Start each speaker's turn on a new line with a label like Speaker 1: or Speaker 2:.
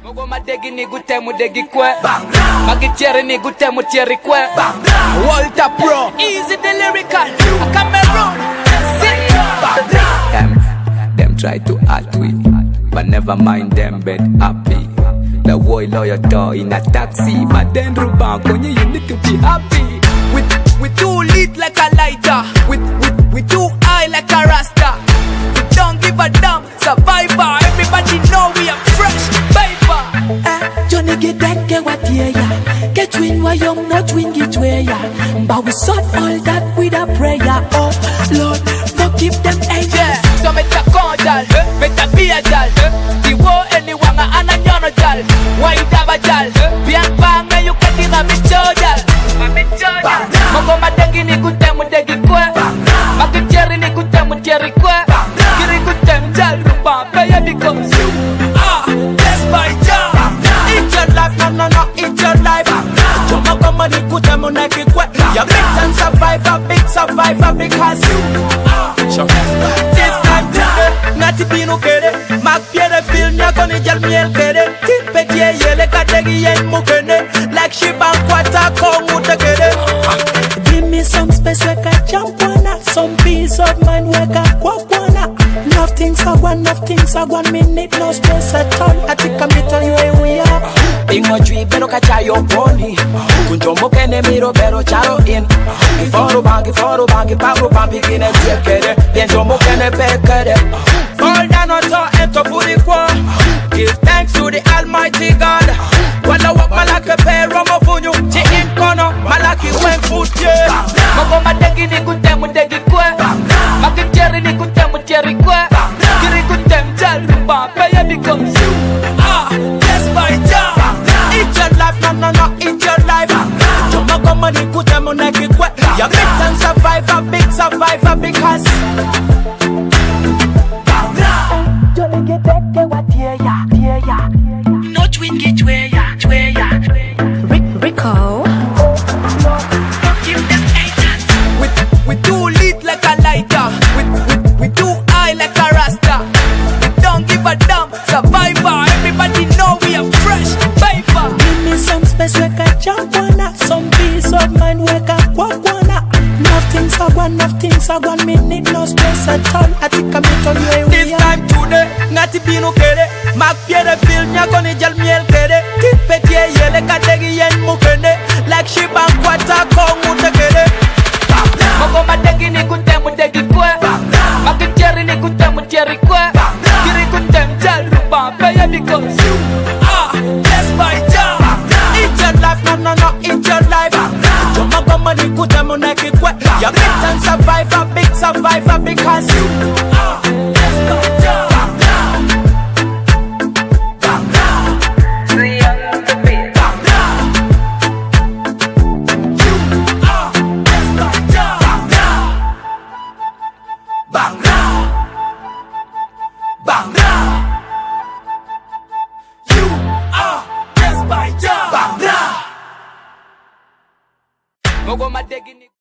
Speaker 1: Mogo madegi ni gute mudegi kwe Magicheri ni gute mutieri kwe Walter Pro Easy the lyrical Cameroon Them try to hurt we But never mind them bed happy The boy lawyer door in a taxi But then Ruban Konye you need to be happy We too lit like a lighter We too high like a rasta We don't give a damn Survivor Everybody know we are fresh paper
Speaker 2: Johnny get that get what yeah Get win why young not win get where ya But we sort all that with a prayer Oh Lord forgive them angels
Speaker 1: So make a conjal Make a be a jal The war anyone and a nyono jal Why daba jal Bian panga you can dig a bichojal Mogo madegi ni gute mudegi kwe Magicheri ni gute mutieri kwe Kiri gute mjal rupa Paya because you Blessed by Jah
Speaker 3: It's your life, no, it's your life Joma kama ni gute munegi kwe You big time survivor because you This time today, ngati binu kere Mak piere film nyako ni jal miel kere Tipe tie yele kadegi yen mukene Like shiba kwata kongu tekere
Speaker 2: Give me some space where I jump on Some peace of mind where I walk on Nothing's a one minute no space at all I think I'm tell you where we are
Speaker 3: Ingo jwi bero kachayo poni Kunjomo kene miro bero charo in Giforu bangi paru bambi kine tekere Denjomo kene pekere Fall down on top and to put it kwa Give thanks to the Almighty God Wala wak malake pe romo funyu Chi in kono malaki wen foot yeah
Speaker 1: Mogo madegi ni gute mudegi kwe Magicheri ni gute mutieri kwe Kiri gute mjal rupa Paya because you
Speaker 3: Blessed by Jah It's your life, no, it's your life Joma kama ni gute munegi kwe You big time survivor because
Speaker 2: Johnny get that get what yeah No twin get where ya
Speaker 4: Rico
Speaker 2: Give them angels
Speaker 1: We too lit like a lighter We too high like a rasta We don't give a damn Survivor Everybody know we are fresh paper
Speaker 2: Give me some space where I jump on Some peace of mind where I walk on Nothing's a one minute no space at all I think I'm tell you where
Speaker 3: This
Speaker 2: we are
Speaker 3: time today, ngati binu kere Mak piere film nyako ni jal miel kere Tipe tie yele kadegi yen mukene Like shiba kwata kongu tekere
Speaker 1: Mogo madegi ni gute mudegi kwe Magicheri ni gute mutieri kwe Kiri gute mjal rupa Paya because you Blessed by Jah
Speaker 3: It's your life, no, it's your life Joma kama ni gute munegi kwe You big time survivor because you Blessed by Jah
Speaker 1: Mogo madegi ni